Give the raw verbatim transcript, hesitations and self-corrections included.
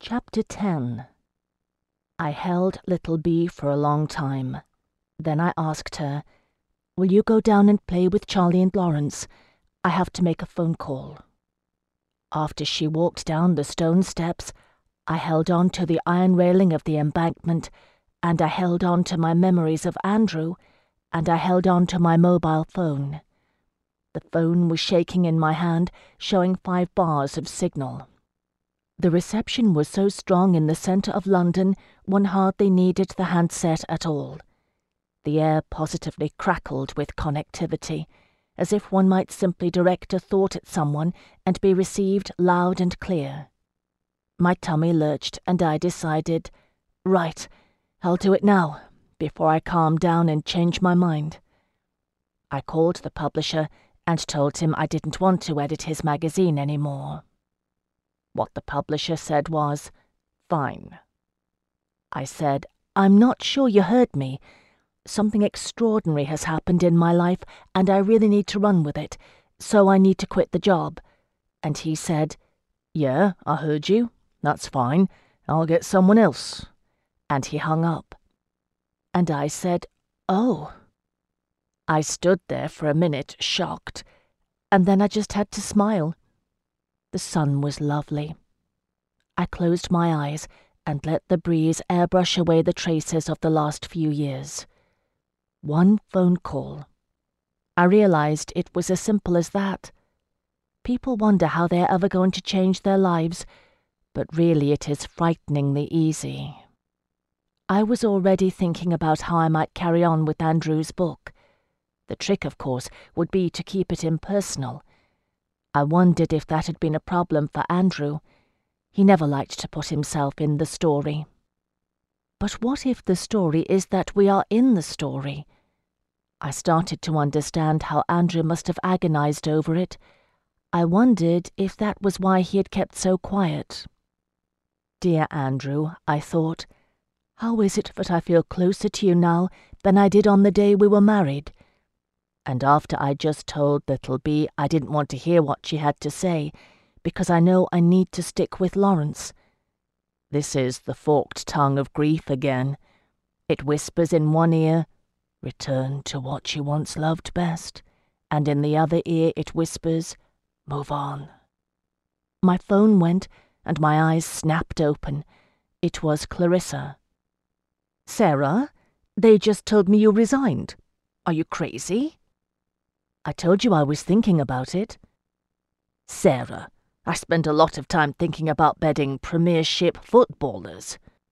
Chapter ten. I held little Bee for a long time. Then I asked her, "Will you go down and play with Charlie and Lawrence? I have to make a phone call." After she walked down the stone steps, I held on to the iron railing of the embankment, and I held on to my memories of Andrew, and I held on to my mobile phone. The phone was shaking in my hand, showing five bars of signal. The reception was so strong in the centre of London, one hardly needed the handset at all. The air positively crackled with connectivity, as if one might simply direct a thought at someone and be received loud and clear. My tummy lurched, and I decided, right, I'll do it now, before I calm down and change my mind. I called the publisher and told him I didn't want to edit his magazine anymore. What the publisher said was, "Fine." I said, "I'm not sure you heard me. Something extraordinary has happened in my life, and I really need to run with it, so I need to quit the job." And he said, "Yeah, I heard you. That's fine. I'll get someone else." And he hung up. And I said, "Oh." I stood there for a minute, shocked, and then I just had to smile. The sun was lovely. I closed my eyes and let the breeze airbrush away the traces of the last few years. One phone call. I realized it was as simple as that. People wonder how they're ever going to change their lives, but really it is frighteningly easy. I was already thinking about how I might carry on with Andrew's book. The trick, of course, would be to keep it impersonal. I wondered if that had been a problem for Andrew. He never liked to put himself in the story. But what if the story is that we are in the story? I started to understand how Andrew must have agonized over it. I wondered if that was why he had kept so quiet. Dear Andrew, I thought, how is it that I feel closer to you now than I did on the day we were married? And after I just told little Bee I didn't want to hear what she had to say, because I know I need to stick with Lawrence. This is the forked tongue of grief again. It whispers in one ear, "Return to what you once loved best," and in the other ear it whispers, "Move on." My phone went, and my eyes snapped open. It was Clarissa. "Sarah, they just told me you resigned. Are you crazy?" "I told you I was thinking about it." "Sarah, I spend a lot of time thinking about bedding Premiership footballers."